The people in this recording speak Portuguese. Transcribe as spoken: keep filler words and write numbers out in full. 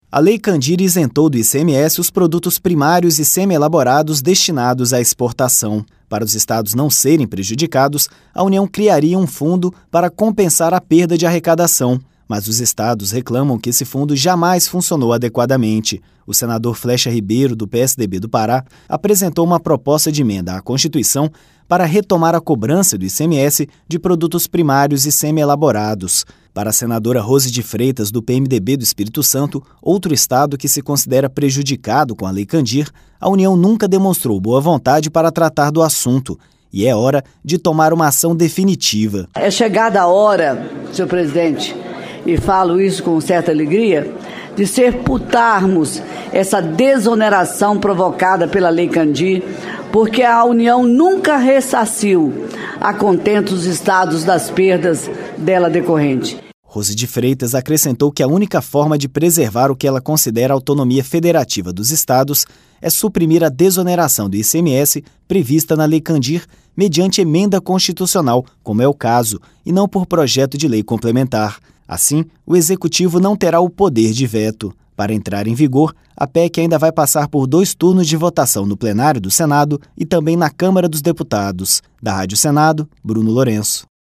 A Lei Candir isentou do I C M S os produtos primários e semi-elaborados destinados à exportação. Para os estados não serem prejudicados, a União criaria um fundo para compensar a perda de arrecadação. Mas os estados reclamam que esse fundo jamais funcionou adequadamente. O senador Flecha Ribeiro, do P S D B do Pará, apresentou uma proposta de emenda à Constituição para retomar a cobrança do I C M S de produtos primários e semi-elaborados. Para a senadora Rose de Freitas, do P M D B do Espírito Santo, outro estado que se considera prejudicado com a Lei Candir, a União nunca demonstrou boa vontade para tratar do assunto. E é hora de tomar uma ação definitiva. É chegada a hora, senhor presidente, e falo isso com certa alegria, de sepultarmos essa desoneração provocada pela Lei Candir, porque a União nunca ressarciu a contento os estados das perdas dela decorrente. Rose de Freitas acrescentou que a única forma de preservar o que ela considera a autonomia federativa dos estados é suprimir a desoneração do I C M S prevista na Lei Candir mediante emenda constitucional, como é o caso, e não por projeto de lei complementar. Assim, o Executivo não terá o poder de veto. Para entrar em vigor, a P E C ainda vai passar por dois turnos de votação no plenário do Senado e também na Câmara dos Deputados. Da Rádio Senado, Bruno Lourenço.